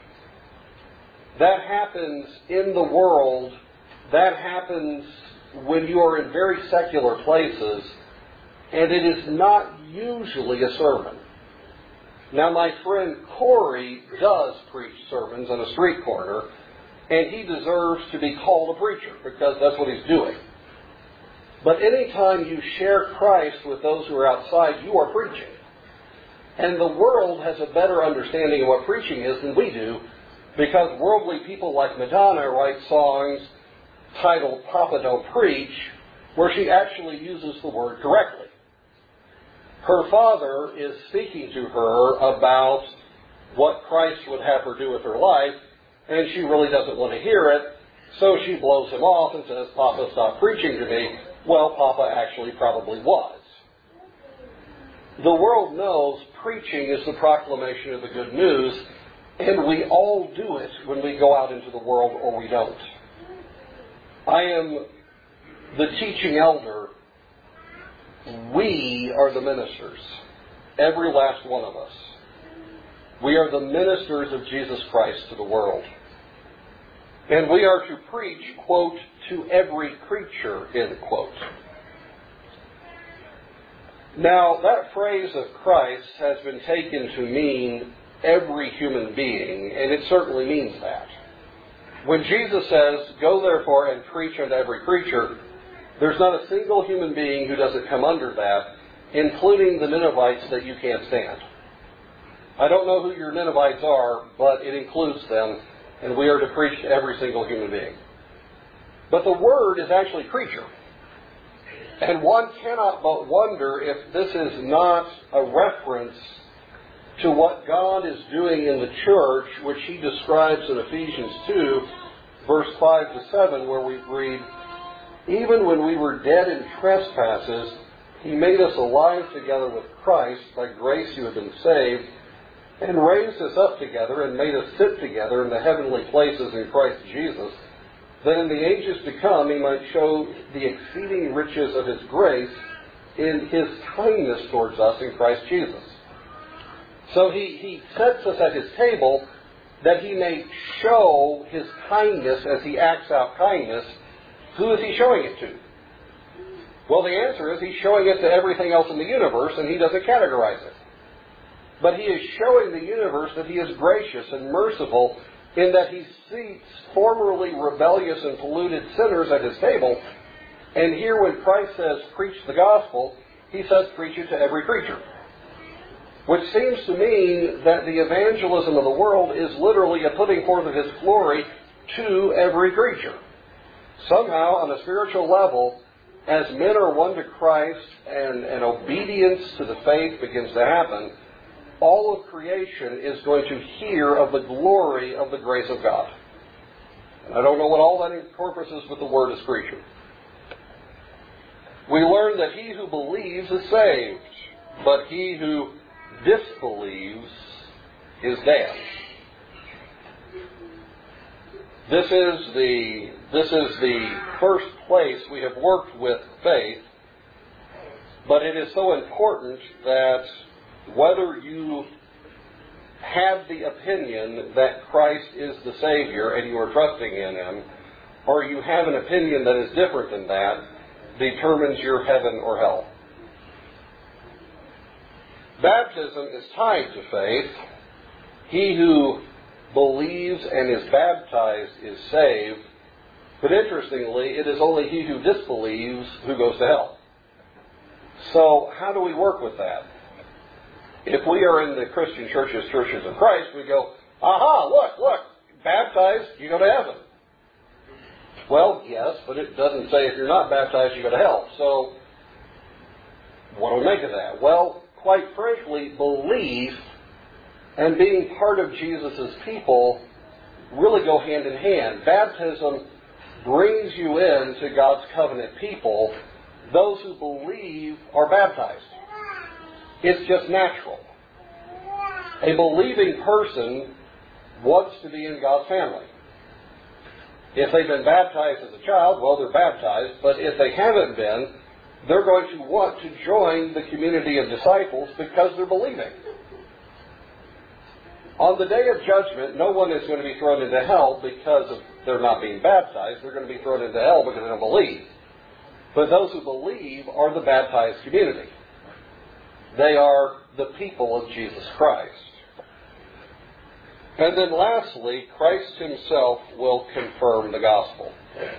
That happens in the world. That happens when you are in very secular places, and it is not usually a sermon. Now, my friend Corey does preach sermons on a street corner, and he deserves to be called a preacher because that's what he's doing. But anytime you share Christ with those who are outside, you are preaching. And the world has a better understanding of what preaching is than we do, because worldly people like Madonna write songs titled Papa Don't Preach, where she actually uses the word correctly. Her father is speaking to her about what Christ would have her do with her life, and she really doesn't want to hear it, so she blows him off and says, Papa, stop preaching to me. Well, Papa actually probably was. The world knows preaching is the proclamation of the good news, and we all do it when we go out into the world or we don't. I am the teaching elder. We are the ministers. Every last one of us. We are the ministers of Jesus Christ to the world. And we are to preach, quote, to every creature, end quote. Now, that phrase of Christ has been taken to mean every human being, and it certainly means that. When Jesus says, go therefore and preach unto every creature, there's not a single human being who doesn't come under that, including the Ninevites that you can't stand. I don't know who your Ninevites are, but it includes them, and we are to preach to every single human being. But the word is actually creature. And one cannot but wonder if this is not a reference to what God is doing in the church, which he describes in Ephesians two, verse five to seven, where we read, even when we were dead in trespasses, he made us alive together with Christ. By grace you have been saved, and raised us up together and made us sit together in the heavenly places in Christ Jesus, that in the ages to come he might show the exceeding riches of his grace in his kindness towards us in Christ Jesus. So he, he sets us at his table that he may show his kindness as he acts out kindness. Who is he showing it to? Well, the answer is he's showing it to everything else in the universe, and he doesn't categorize it. but he is showing the universe that he is gracious and merciful in that he seats formerly rebellious and polluted sinners at his table. And here when Christ says, preach the gospel, he says, preach it to every creature. Which seems to mean that the evangelism of the world is literally a putting forth of his glory to every creature. Somehow, on a spiritual level, as men are won to Christ and, and obedience to the faith begins to happen, all of creation is going to hear of the glory of the grace of God. And I don't know what all that encompasses, but the word is creation. We learn that he who believes is saved, but he who disbelieves is damned. This is the this is the first place we have worked with faith, but it is so important that whether you have the opinion that Christ is the Savior and you are trusting in Him, or you have an opinion that is different than that, determines your heaven or hell. Baptism is tied to faith. He who believes and is baptized is saved. But interestingly, it is only he who disbelieves who goes to hell. So how do we work with that? If we are in the Christian churches, churches of Christ, we go, aha, look, look, baptized, you go to heaven. Well, yes, but it doesn't say if you're not baptized, you go to hell. So what do we make of that? Well, quite frankly, belief and being part of Jesus' people really go hand in hand. Baptism brings you into God's covenant people. Those who believe are baptized. It's just natural. A believing person wants to be in God's family. If they've been baptized as a child, well, they're baptized. But if they haven't been, they're going to want to join the community of disciples because they're believing. On the day of judgment, no one is going to be thrown into hell because of they're not being baptized. They're going to be thrown into hell because they don't believe. But those who believe are the baptized community. They are the people of Jesus Christ. And then lastly, Christ himself will confirm the gospel.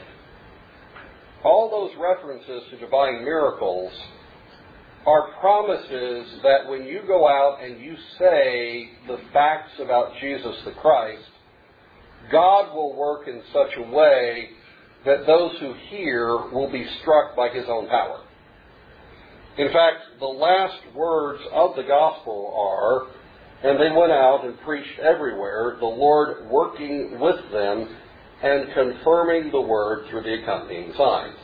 All those references to divine miracles are promises that when you go out and you say the facts about Jesus the Christ, God will work in such a way that those who hear will be struck by his own power. In fact, the last words of the gospel are, and they went out and preached everywhere, the Lord working with them and confirming the word through the accompanying signs.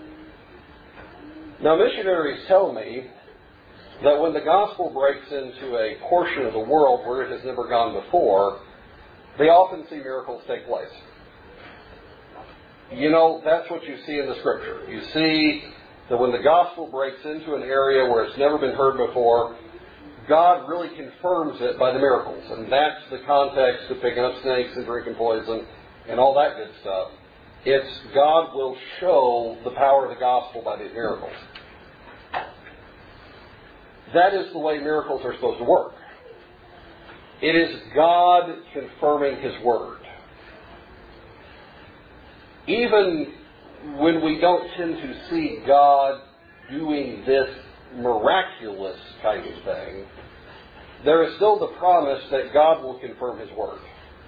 Now, missionaries tell me that when the gospel breaks into a portion of the world where it has never gone before, they often see miracles take place. You know, that's what you see in the Scripture. You see that when the gospel breaks into an area where it's never been heard before, God really confirms it by the miracles. And that's the context of picking up snakes and drinking poison and all that good stuff. It's God will show the power of the gospel by these miracles. That is the way miracles are supposed to work. It is God confirming his word. Even when we don't tend to see God doing this miraculous kind of thing, there is still the promise that God will confirm his word.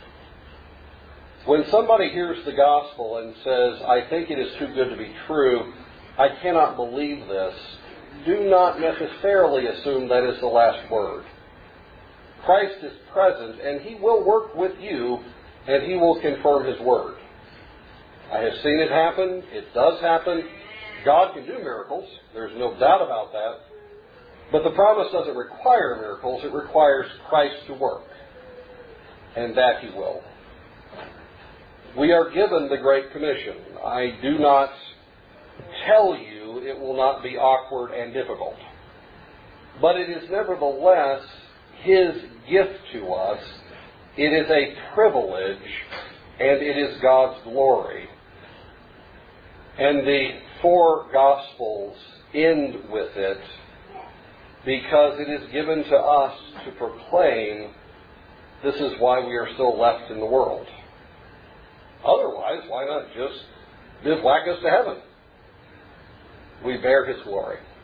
When somebody hears the gospel and says, I think it is too good to be true, I cannot believe this, do not necessarily assume that is the last word. Christ is present, and he will work with you, and he will confirm his word. I have seen it happen. It does happen. God can do miracles. There's no doubt about that. But the promise doesn't require miracles. It requires Christ to work. And that he will. We are given the Great Commission. I do not tell you it will not be awkward and difficult. But it is nevertheless his gift to us. It is a privilege, and it is God's glory. And the four Gospels end with it. because it is given to us to proclaim this is why we are still left in the world. Otherwise, why not just bivouac us to heaven? We bear his glory.